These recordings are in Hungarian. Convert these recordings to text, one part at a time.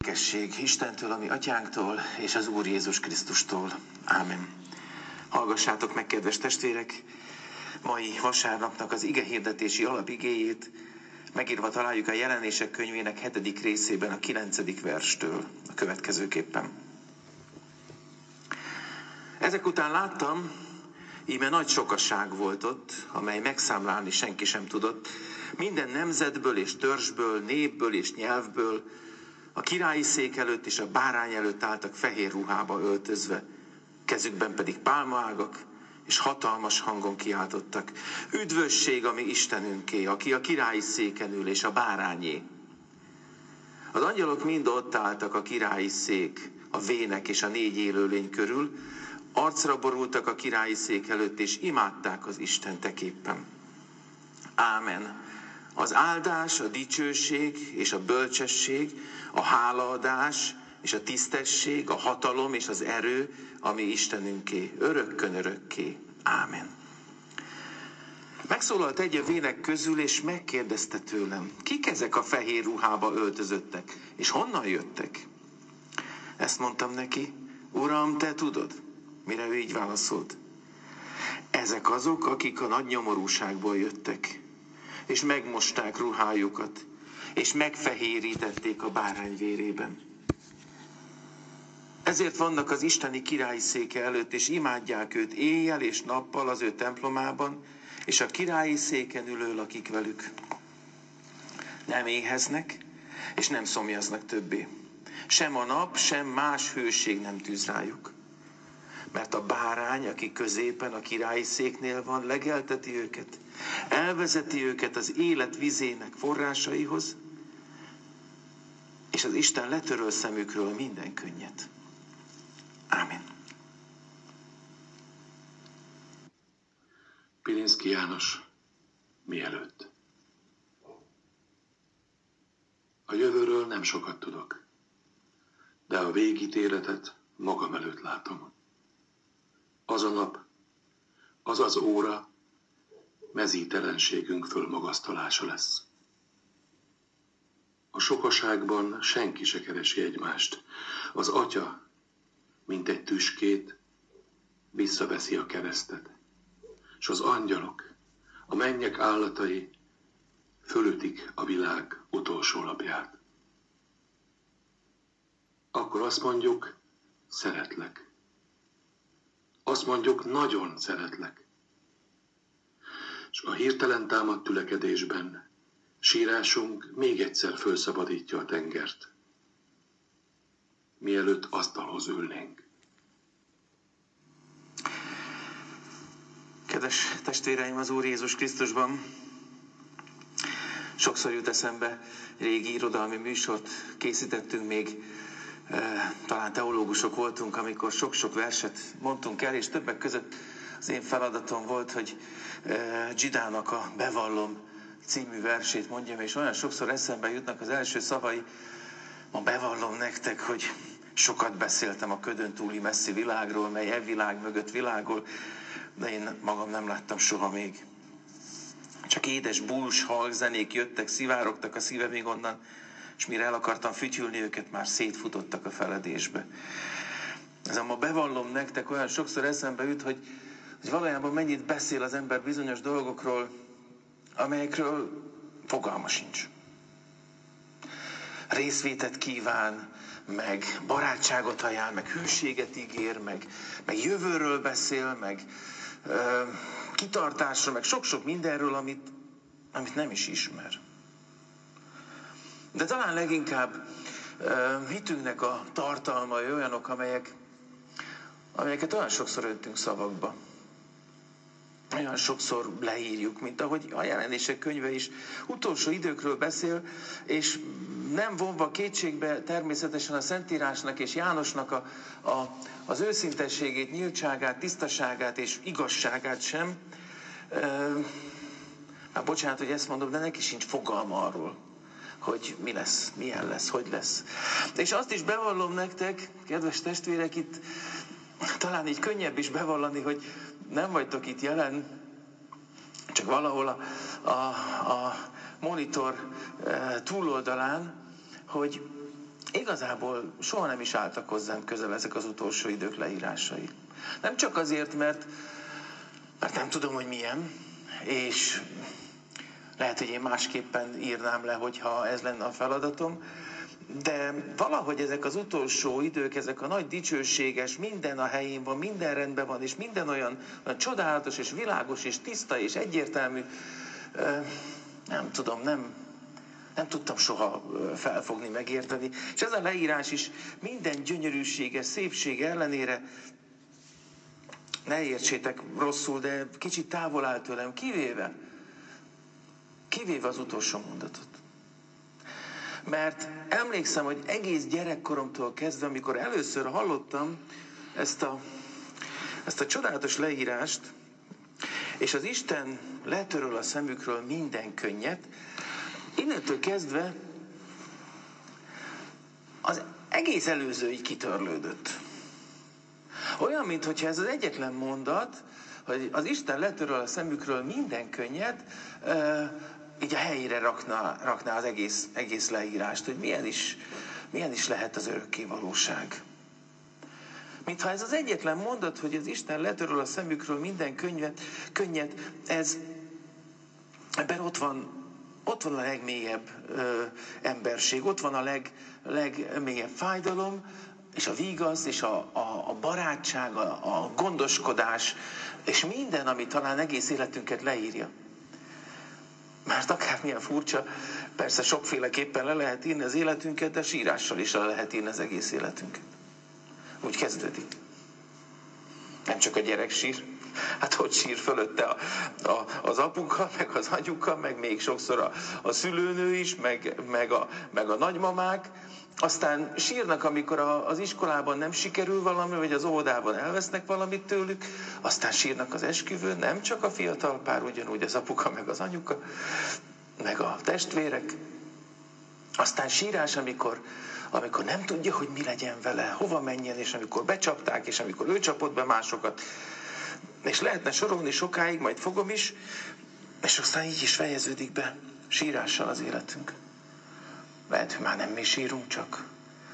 Békesség Istentől, ami atyánktól, és az Úr Jézus Krisztustól. Ámen. Hallgassátok meg, kedves testvérek, mai vasárnapnak az igehirdetési alapigéjét megírva találjuk a Jelenések könyvének 7. részében a 9. verstől a következőképpen. Ezek után láttam, íme nagy sokaság volt ott, amely megszámlálni senki sem tudott, minden nemzetből és törzsből, népből és nyelvből, a királyi szék előtt és a bárány előtt álltak fehér ruhába öltözve, kezükben pedig pálmaágak, és hatalmas hangon kiáltottak: üdvösség a mi Istenünké, aki a királyi széken ül, és a bárányé. Az angyalok mind ott álltak a királyi szék, a vének és a 4 élőlény körül, arcra borultak a királyi szék előtt, és imádták az Istent eképpen. Ámen. Az áldás, a dicsőség és a bölcsesség, a hálaadás és a tisztesség, a hatalom és az erő, ami Istenünké, örökkön örökké. Ámen. Megszólalt egy a vének közül, és megkérdezte tőlem: kik ezek a fehér ruhába öltözöttek, és honnan jöttek? Ezt mondtam neki: Uram, te tudod. Mire ő így válaszolt: ezek azok, akik a nagy nyomorúságból jöttek, és megmosták ruhájukat, és megfehérítették a bárány vérében. Ezért vannak az isteni királyi széke előtt, és imádják őt éjjel és nappal az ő templomában, és a királyi széken ülő lakik velük. Nem éheznek, és nem szomjaznak többé. Sem a nap, sem más hőség nem tűz rájuk. Mert a bárány, aki középen a királyi széknél van, legelteti őket, elvezeti őket az élet vizének forrásaihoz, és az Isten letöröl szemükről minden könnyet. Ámen. Pilinszky János, mielőtt. A jövőről nem sokat tudok, de a végítéletet magam előtt látom. Az a nap, az az óra mezítelenségünk fölmagasztalása lesz. A sokaságban senki se keresi egymást. Az Atya, mint egy tüskét, visszaveszi a keresztet, és az angyalok, a mennyek állatai fölütik a világ utolsó lapját. Akkor azt mondjuk: szeretlek. Azt mondjuk: nagyon szeretlek. És a hirtelen támadt tülekedésben sírásunk még egyszer fölszabadítja a tengert, mielőtt asztalhoz ülnénk. Kedves testvéreim az Úr Jézus Krisztusban, sokszor jut eszembe, régi irodalmi műsort készítettünk még, talán teológusok voltunk, amikor sok-sok verset mondtunk el, és többek között az én feladatom volt, hogy Zsidának a Bevallom című versét mondjam, és olyan sokszor eszembe jutnak az első szavai: ma bevallom nektek, hogy sokat beszéltem a ködön túli messzi világról, mely világ mögött világol, de én magam nem láttam soha még. Csak édes bús halkzenék jöttek, szivárogtak a szívemig onnan, és mire el akartam fütyülni őket, már szétfutottak a feledésbe. Ez a ma bevallom nektek olyan sokszor eszembe jut, hogy valójában mennyit beszél az ember bizonyos dolgokról, amelyekről fogalma sincs. Részvétet kíván, meg barátságot ajánl, meg hűséget ígér, meg jövőről beszél, meg kitartásról, meg sok-sok mindenről, amit nem is ismer. De talán leginkább hitünknek a tartalmai olyanok, amelyeket olyan sokszor öntünk szavakba. Olyan sokszor leírjuk, mint ahogy a Jelenések könyve is utolsó időkről beszél, és nem vonva kétségbe természetesen a Szentírásnak és Jánosnak az őszintességét, nyíltságát, tisztaságát és igazságát sem. Bocsánat, hogy ezt mondom, de neki sincs fogalma arról, hogy mi lesz, milyen lesz, hogy lesz. És azt is bevallom nektek, kedves testvérek, itt talán így könnyebb is bevallani, hogy nem vagytok itt jelen, csak valahol a monitor túloldalán, hogy igazából soha nem is álltak hozzám közel ezek az utolsó idők leírásai. Nem csak azért, mert nem tudom, hogy milyen, és lehet, hogy én másképpen írnám le, hogyha ez lenne a feladatom, de valahogy ezek az utolsó idők, ezek a nagy dicsőséges, minden a helyén van, minden rendben van, és minden olyan csodálatos, és világos, és tiszta, és egyértelmű, nem tudom, nem tudtam soha felfogni, megérteni. És ez a leírás is minden gyönyörűsége, szépsége ellenére, ne értsétek rosszul, de kicsit távol áll tőlem, kivéve az utolsó mondatot. Mert emlékszem, hogy egész gyerekkoromtól kezdve, amikor először hallottam ezt a csodálatos leírást, és az Isten letöröl a szemükről minden könnyet, innentől kezdve az egész előző így kitörlődött. Olyan, mintha ez az egyetlen mondat, hogy az Isten letöröl a szemükről minden könnyet, így a helyére rakná az egész leírást, hogy milyen is lehet az örökké valóság. Mintha ez az egyetlen mondat, hogy az Isten letöröl a szemükről minden könnyet, ebben ott van a legmélyebb emberség, ott van a legmélyebb fájdalom, és a vigasz, és a barátság, a gondoskodás, és minden, ami talán egész életünket leírja. Mert akármilyen furcsa, persze sokféleképpen le lehet írni az életünket, de sírással is le lehet írni az egész életünket. Úgy kezdődik. Nem csak a gyerek sír, hát ott sír fölötte az apuka, meg az anyuka, meg még sokszor a szülőnő is, meg a nagymamák. Aztán sírnak, amikor az iskolában nem sikerül valami, vagy az óvodában elvesznek valamit tőlük. Aztán sírnak az esküvőn, nem csak a fiatal pár, ugyanúgy az apuka, meg az anyuka, meg a testvérek. Aztán sírás, amikor nem tudja, hogy mi legyen vele, hova menjen, és amikor becsapták, és amikor ő csapott be másokat. És lehetne sorolni sokáig, majd fogom is, és aztán így is fejeződik be sírással az életünk. Lehet, hogy már nem mi sírunk csak.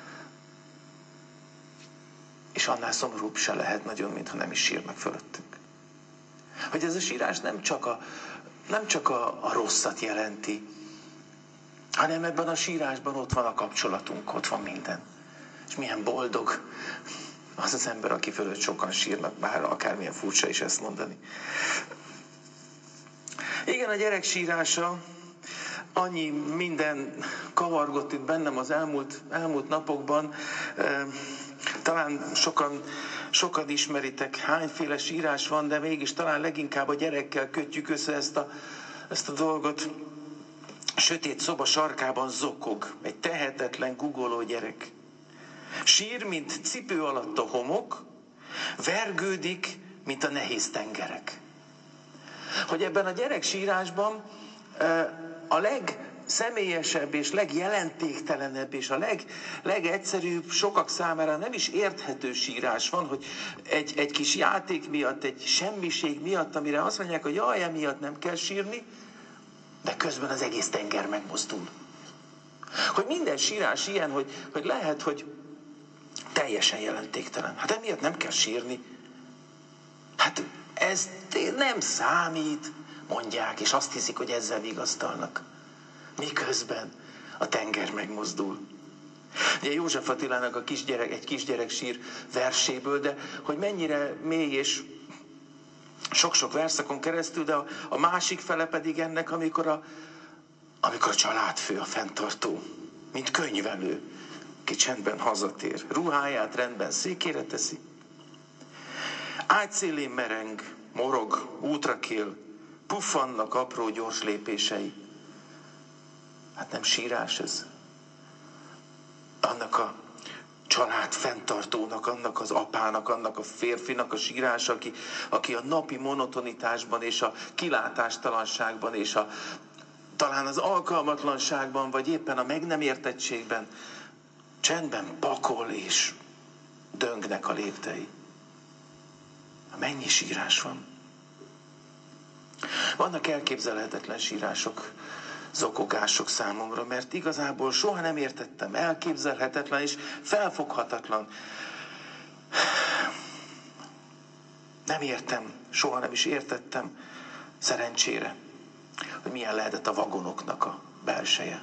És annál szomorúbb se lehet nagyon, mintha nem is sírnak fölöttünk. Hogy ez a sírás nem csak a rosszat jelenti, hanem ebben a sírásban ott van a kapcsolatunk, ott van minden. És milyen boldog az az ember, aki fölött sokan sírnak, bár akármilyen furcsa is ezt mondani. Igen, a gyerek sírása, annyi minden kavargott itt bennem az elmúlt napokban. Talán sokan ismeritek, hányféle sírás van, de mégis talán leginkább a gyerekkel kötjük össze ezt a dolgot. A sötét szoba sarkában zokog egy tehetetlen, guggoló gyerek. Sír, mint cipő alatt a homok, vergődik, mint a nehéz tengerek. Hogy ebben a gyerek sírásban a legszemélyesebb és legjelentéktelenebb és a legegyszerűbb, sokak számára nem is érthető sírás van, hogy egy kis játék miatt, egy semmiség miatt, amire azt mondják, hogy jaj, emiatt nem kell sírni, de közben az egész tenger megmozdul. Hogy minden sírás ilyen, hogy lehet, hogy teljesen jelentéktelen. Hát emiatt nem kell sírni. Hát ez nem számít, mondják, és azt hiszik, hogy ezzel vigasztalnak. Miközben a tenger megmozdul. Ugye József Attilának egy kisgyerek sír verséből, de hogy mennyire mély és sok-sok verszakon keresztül, de a másik fele pedig ennek, amikor a családfő, a fenntartó, mint könyvelő, ki csendben hazatér, ruháját rendben székére teszi, ágyszélén mereng, morog, útra kél, puffannak apró gyors lépései. Hát nem sírás ez. Annak a család fenntartónak, annak az apának, annak a férfinak a sírás, aki a napi monotonitásban és a kilátástalanságban és talán az alkalmatlanságban, vagy éppen a meg nem értettségben csendben pakol és döngnek a léptei. Mennyi sírás van. Vannak elképzelhetetlen sírások. zokogások számomra, mert igazából soha nem értettem, elképzelhetetlen és felfoghatatlan. Nem értem, soha nem is értettem, szerencsére, hogy milyen lehetett a vagonoknak a belseje.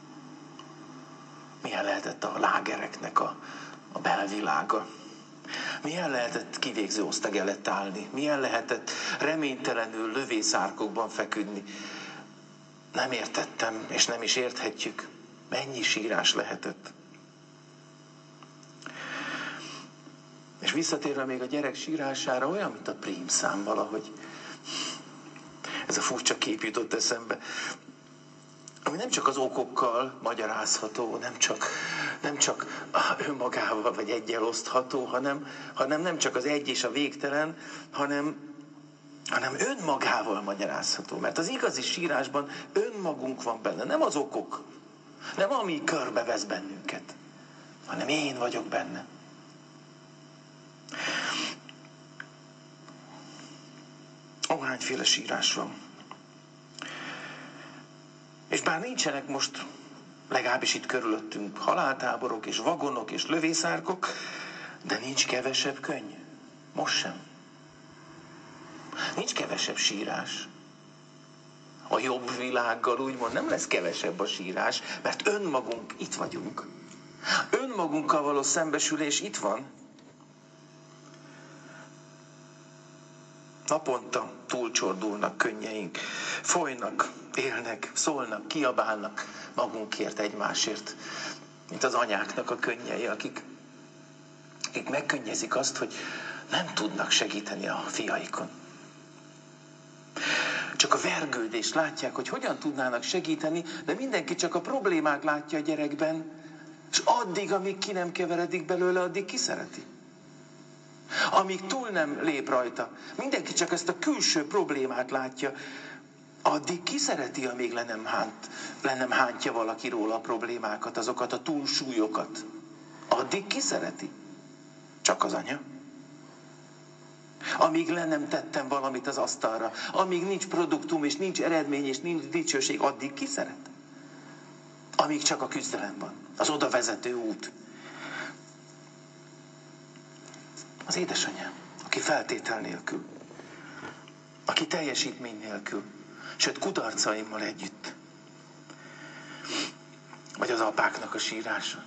Milyen lehetett a lágereknek a belvilága. Milyen lehetett kivégző osztag előtt állni. Milyen lehetett reménytelenül lövészárkokban feküdni. Nem értettem, és nem is érthetjük, mennyi sírás lehetett. És visszatérve még a gyerek sírására, olyan, mint a prímszám valahogy. Ez a furcsa kép jutott eszembe. Ami nem csak az okokkal magyarázható, nem csak önmagával vagy eggyel osztható, hanem nem csak az egy és a végtelen, hanem önmagával magyarázható. Mert az igazi sírásban önmagunk van benne, nem az okok, nem ami körbevesz bennünket, hanem én vagyok benne. Hányféle sírás van. És bár nincsenek most, legalábbis itt körülöttünk, haláltáborok és vagonok és lövészárkok, de nincs kevesebb könny. Most sem. Nincs kevesebb sírás. A jobb világgal úgymond nem lesz kevesebb a sírás, mert önmagunk itt vagyunk. Önmagunkkal való szembesülés itt van. Naponta túlcsordulnak könnyeink, folynak, élnek, szólnak, kiabálnak magunkért, egymásért, mint az anyáknak a könnyei, akik megkönnyezik azt, hogy nem tudnak segíteni a fiaikon. Csak a vergődést látják, hogy hogyan tudnának segíteni, de mindenki csak a problémát látja a gyerekben, és addig, amíg ki nem keveredik belőle, addig kiszereti. Amíg túl nem lép rajta, mindenki csak ezt a külső problémát látja, addig kiszereti, amíg le nem hántja valaki róla a problémákat, azokat a túlsúlyokat. Addig kiszereti. Csak az anya. Amíg le nem tettem valamit az asztalra, amíg nincs produktum, és nincs eredmény, és nincs dicsőség, addig kiszeret. Amíg csak a küzdelem van, az oda vezető út. Az édesanyám, aki feltétel nélkül, aki teljesítmény nélkül, sőt kudarcaimmal együtt. Vagy az apáknak a sírása.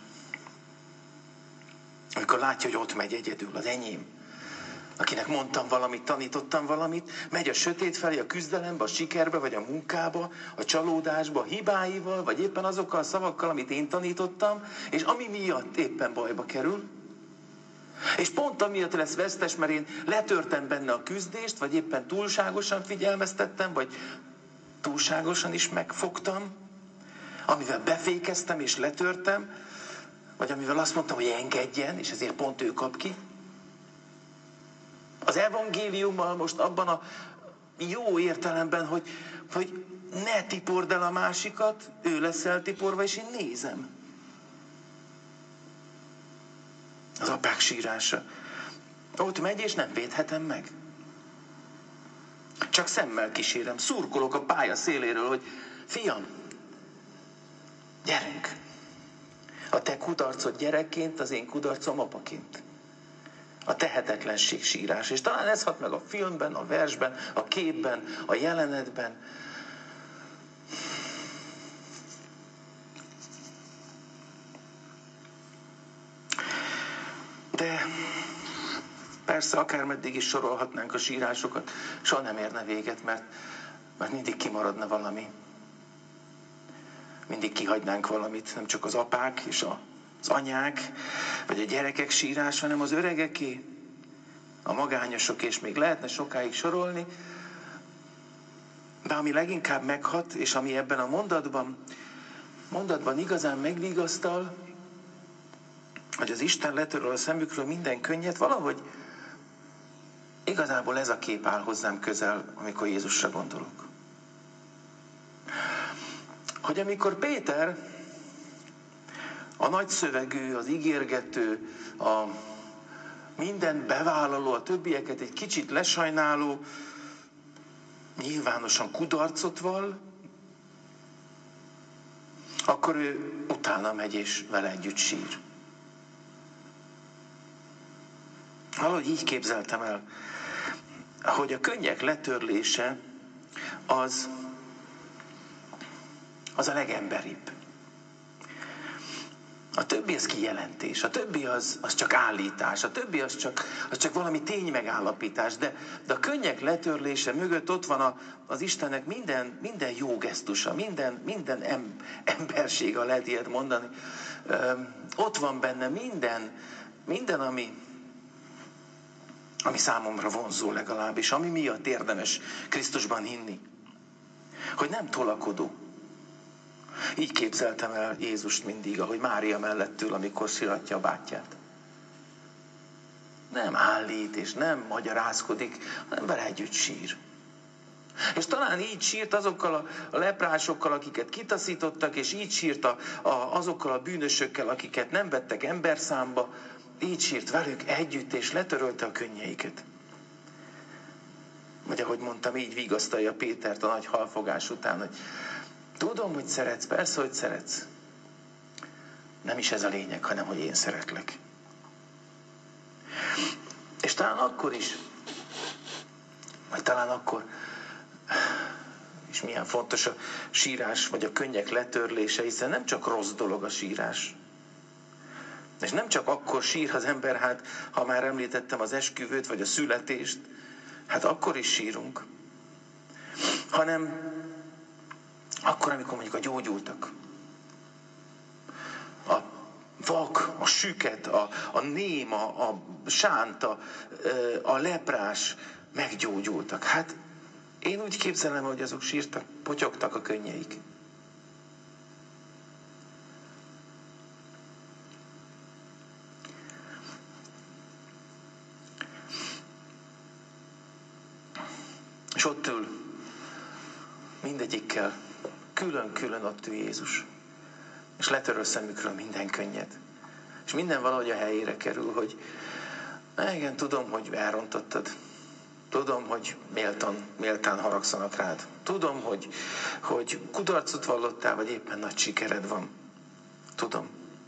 Amikor látja, hogy ott megy egyedül, az enyém, akinek mondtam valamit, tanítottam valamit, megy a sötét felé, a küzdelembe, a sikerbe, vagy a munkába, a csalódásba, a hibáival, vagy éppen azokkal a szavakkal, amit én tanítottam, és ami miatt éppen bajba kerül. És pont amiatt lesz vesztes, mert én letörtem benne a küzdést, vagy éppen túlságosan figyelmeztettem, vagy túlságosan is megfogtam, amivel befékeztem és letörtem, vagy amivel azt mondtam, hogy engedjen, és ezért pont ő kap ki. Az evangéliummal most abban a jó értelemben, hogy ne tipord el a másikat, ő lesz eltiporva, és én nézem. Az apák sírása. Ott megy, és nem védhetem meg. Csak szemmel kísérem, szurkolok a pálya széléről, hogy fiam, gyerünk. A te kudarcod gyerekként, az én kudarcom apaként. A tehetetlenség sírás. És talán ez hat meg a filmben, a versben, a képben, a jelenetben. De persze akármeddig is sorolhatnánk a sírásokat, soha nem érne véget, mert mindig kimaradna valami. Mindig kihagynánk valamit, nem csak az apák és az anyák, vagy a gyerekek sírás, hanem az öregeké, a magányosok, és még lehetne sokáig sorolni, de ami leginkább meghat, és ami ebben a mondatban igazán megvigasztal, hogy az Isten letöröl a szemükről minden könnyet, valahogy igazából ez a kép áll hozzám közel, amikor Jézusra gondolok. Hogy amikor Péter, a nagyszövegű, az ígérgető, a mindent bevállaló, a többieket egy kicsit lesajnáló, nyilvánosan kudarcot vall, akkor ő utána megy és vele együtt sír. Valahogy így képzeltem el, hogy a könnyek letörlése az a legemberibb. A többi az kijelentés, a többi az csak állítás, a többi az csak valami tény megállapítás, de a könnyek letörlése mögött ott van az Istennek minden jó gesztusa, minden embersége, lehet ilyet mondani. Ott van benne minden ami számomra vonzó legalábbis, ami miatt érdemes Krisztusban hinni. Hogy nem tolakodó. Így képzeltem el Jézust mindig, ahogy Mária mellett ül, amikor sziratja a bátyját. Nem állít és nem magyarázkodik, hanem vele együtt sír. És talán így sírt azokkal a leprásokkal, akiket kitaszítottak, és így sírt azokkal a bűnösökkel, akiket nem vettek emberszámba, így sírt velük együtt, és letörölte a könnyeiket. Vagy ahogy mondtam, így vigasztalja Pétert a nagy halfogás után, hogy tudom, hogy szeretsz, persze, hogy szeretsz. Nem is ez a lényeg, hanem, hogy én szeretlek. És talán akkor is, vagy talán akkor, és milyen fontos a sírás, vagy a könnyek letörlése, hiszen nem csak rossz dolog a sírás. És nem csak akkor sír az ember, hát ha már említettem az esküvőt, vagy a születést, hát akkor is sírunk. Hanem akkor, amikor mondjuk a gyógyultak, a vak, a süket, a ném, a sánt, a leprás meggyógyultak. Hát én úgy képzelem, hogy azok sírtak, potyogtak a könnyeik. És ott ül mindegyikkel, külön-külön ott ül Jézus. És letöröl szemükről minden könnyet. És minden valahogy a helyére kerül, hogy igen, tudom, hogy elrontottad. Tudom, hogy méltán haragszanak rád. Tudom, hogy kudarcot vallottál, vagy éppen nagy sikered van. Tudom.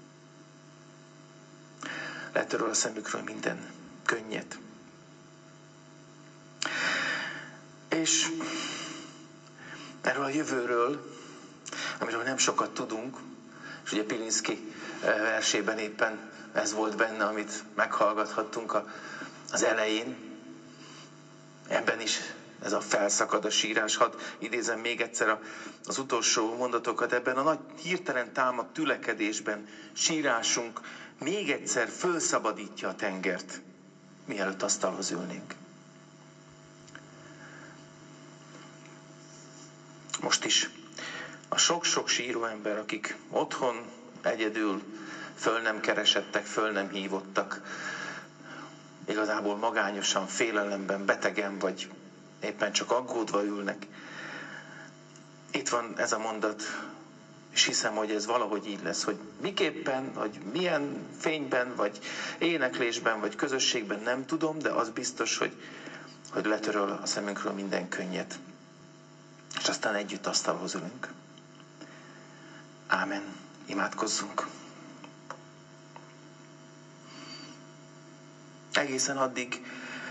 Letöröl a szemükről minden könnyet. És erről a jövőről, amiről nem sokat tudunk, és ugye Pilinszky versében éppen ez volt benne, amit meghallgathattunk az elején. Ebben is ez a felszakad a sírás. Hadd idézem még egyszer az utolsó mondatokat. Ebben a nagy hirtelen támadt tülekedésben sírásunk még egyszer fölszabadítja a tengert, mielőtt asztalhoz ülnénk. Most is a sok-sok síró ember, akik otthon egyedül föl nem keresettek, föl nem hívottak, igazából magányosan, félelemben, betegen, vagy éppen csak aggódva ülnek. Itt van ez a mondat, és hiszem, hogy ez valahogy így lesz, hogy miképpen, vagy milyen fényben, vagy éneklésben, vagy közösségben nem tudom, de az biztos, hogy letöröl a szemünkről minden könnyet. És aztán együtt asztalhoz ülünk. Ámen. Imádkozzunk. Egészen addig,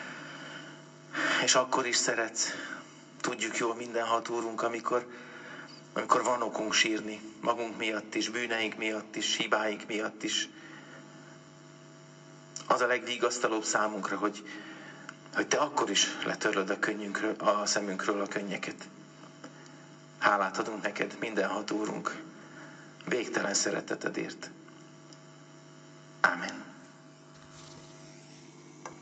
és akkor is szeretsz, tudjuk jól mindenhat Úrunk, amikor van okunk sírni, magunk miatt is, bűneink miatt is, hibáink miatt is. Az a legvigasztalóbb számunkra, hogy Te akkor is letörlöd a szemünkről a könnyeket. Hálát adunk neked, mindenható Úrunk, végtelen szeretetedért. Ámen.